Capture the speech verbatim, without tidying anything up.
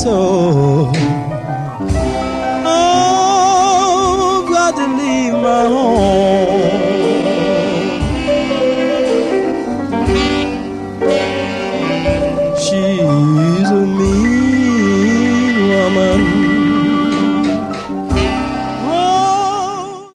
soul. Oh, got to leave my home. She